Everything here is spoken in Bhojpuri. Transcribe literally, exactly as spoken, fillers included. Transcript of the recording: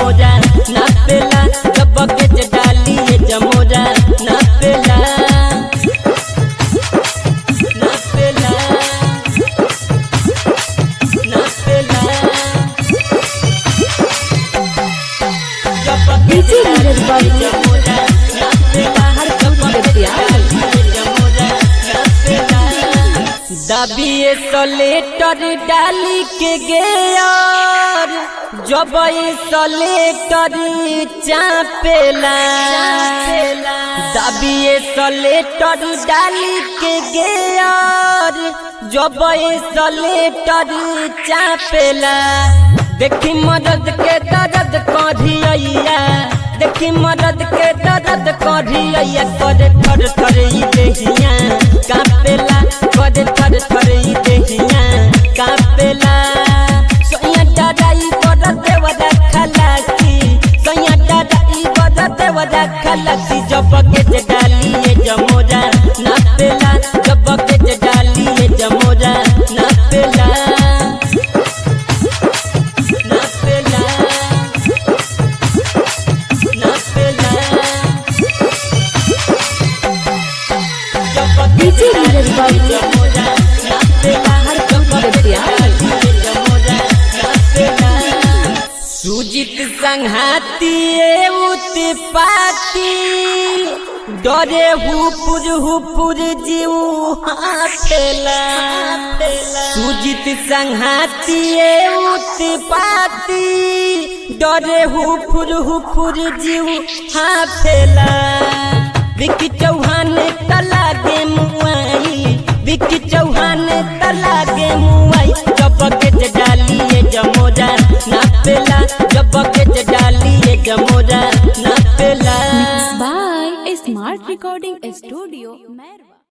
जमोजा नापेला जब के डाली ये जमोजा नापेला नापेला नापेला जब के डाली ये जमोजा नापेला हर जब के डाली ये जमोजा नापेला दबिए सलेटर डाली के गेयर जब सलेटर चापेला दबिए सलेटर डाली के गेयर जब सलेटर चापेला देखी मदद के दर्द कढ़िया देखी मदद के दर्द कढ़िया करे थर थर देहिया कापेला करे थर थर देहिया कापेला सोया दादाई बड़ा देवदा खलासी सोया दादाई बड़ा देवदा खलासी जब के डाली ये जमोजा नापेला जब के डाली ये जमोजा नापेला नापेला नापेला जब डीजे नीरज बाबू जमोजा नापेला हर जब के सुजित संघाती उत्पाती डरे हुपुर हुपुर जीव हाथेला सुजित संघाती उत्पाती डरे हुपुर हुपुर जीव हाथेला विकी चौहान तला गे मुआई विकी चौहान तला गे मुआई जब के डाली ये जमोजा नापेला जब के डाली ये जमोजा नापेला बाय स्मार्ट रिकॉर्डिंग स्टूडियो।